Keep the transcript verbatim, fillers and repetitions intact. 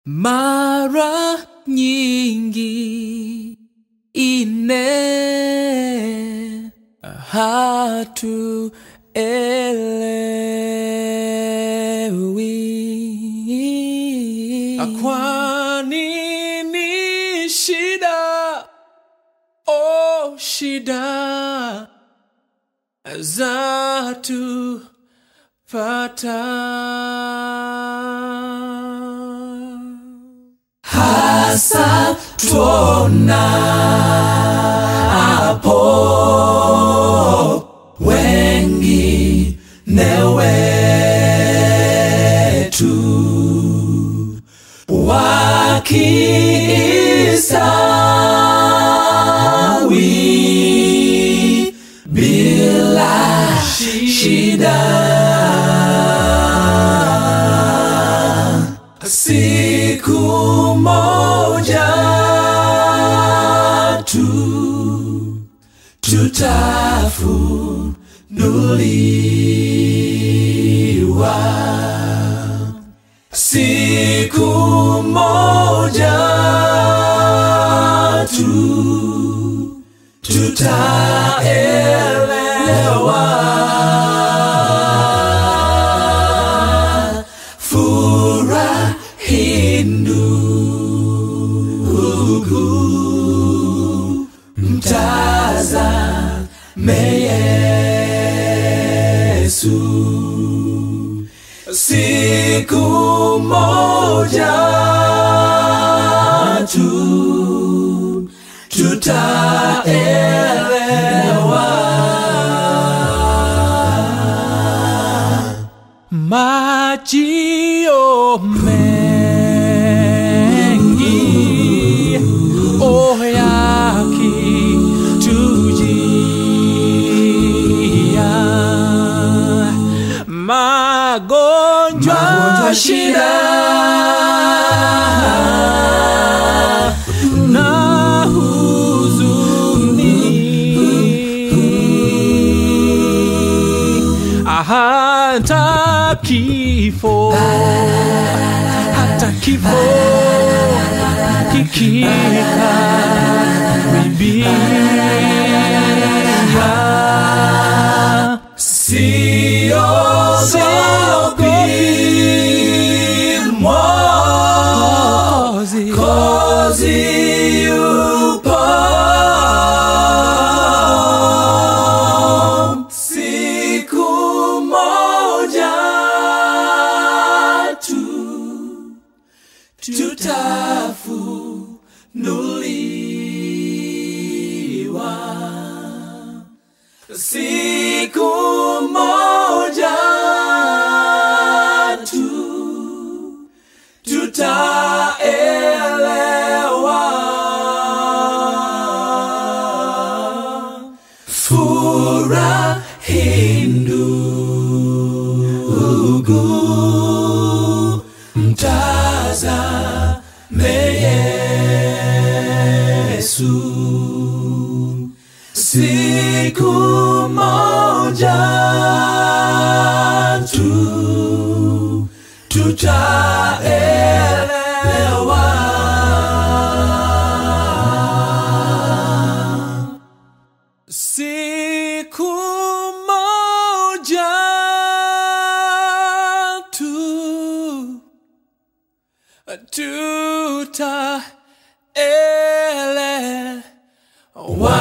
Mara nyingi ine hatuelewi. Kwa nini shida, oh shida zatu pata? Hasa tuona hapo wengi newetu wakisawi bila shida. Siku moja tu tutafunuliwa. Siku moja tu tutaelewa. Furahi ndugu, mtazame Yesu. Siku moja tu tutaelewa. Majio mengi oh yakitujia, magonjwa, magonjwa, shida na huzuni, hata kifo, hata kifo kikikaribia. Siogopi Mwokozi yupo. Siku moja tu tutafunuliwa. Siku moja tu tutaelewa. Furahi ndugu, mtazame Yesu. Siku moja tu tutaelewa. Siku moja tu tutaelewa.